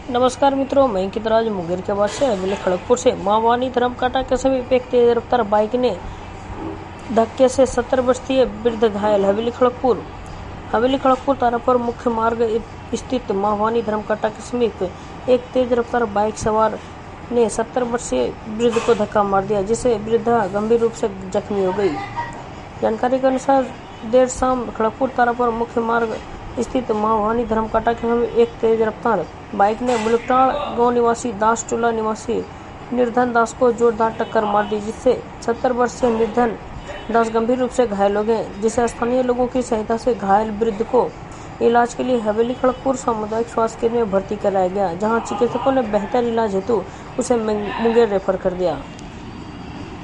नमस्कार मित्रों, मैं अंकित राज मुंगेर के बाद से हवेली खड़गपुर से मावानी धर्मकाटा के समीप एक तेज रफ्तार बाइक ने धक्के से 70 वर्षीय वृद्ध घायल। हवेली खड़गपुर तारापुर मुख्य मार्ग स्थित मावानी धर्मकाटा के समीप एक तेज रफ्तार बाइक सवार ने 70 वर्षीय वृद्ध को धक्का मार दिया, जिससे वृद्धा गंभीर रूप से जख्मी हो गई। जानकारी के अनुसार देर शाम खड़गपुर तारापुर मुख्य मार्ग स्थित मावानी धर्मकाटा के समीप एक तेज रफ्तार बाइक ने मुलकटाड़ गांव निवासी दास टोला निवासी निर्धन दास को जोरदार टक्कर मार दी, जिससे 70 वर्षीय निर्धन दास गंभीर रूप से घायल हो गए, जिसे स्थानीय लोगों की सहायता से घायल वृद्ध को इलाज के लिए हवेली खड़गपुर सामुदायिक स्वास्थ्य केंद्र में भर्ती कराया गया, जहां चिकित्सकों ने बेहतर इलाज हेतु उसे मुंगेर रेफर कर दिया।